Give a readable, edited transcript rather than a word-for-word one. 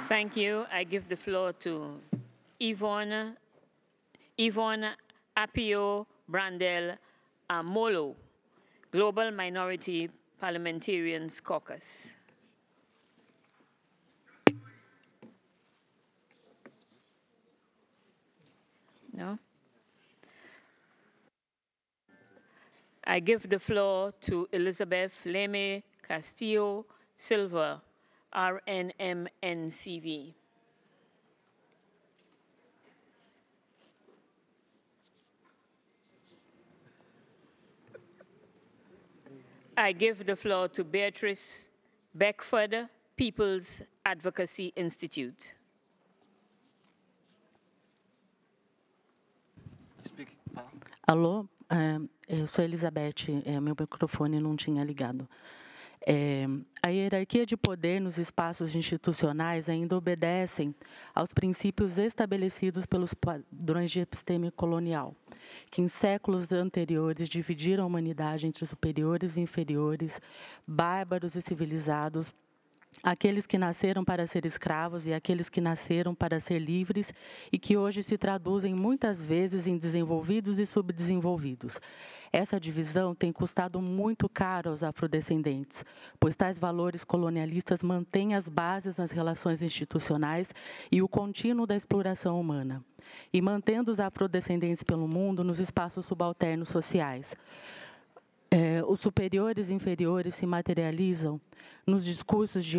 Thank you. I give the floor to Yvonne Apio Brandel Molo, Global Minority Parliamentarians Caucus. No? I give the floor to Elizabeth Leme Castillo Silva, RNMNCV. I give the floor to Beatrice Beckford, People's Advocacy Institute. Alô, eu sou Elizabeth, meu microfone não tinha ligado. A hierarquia de poder nos espaços institucionais ainda obedecem aos princípios estabelecidos pelos padrões de episteme colonial, que em séculos anteriores dividiram a humanidade entre superiores e inferiores, bárbaros e civilizados, aqueles que nasceram para ser escravos e aqueles que nasceram para ser livres e que hoje se traduzem muitas vezes em desenvolvidos e subdesenvolvidos. Essa divisão tem custado muito caro aos afrodescendentes, pois tais valores colonialistas mantêm as bases nas relações institucionais e o contínuo da exploração humana, e mantendo os afrodescendentes pelo mundo nos espaços subalternos sociais. Os superiores e inferiores se materializam nos discursos de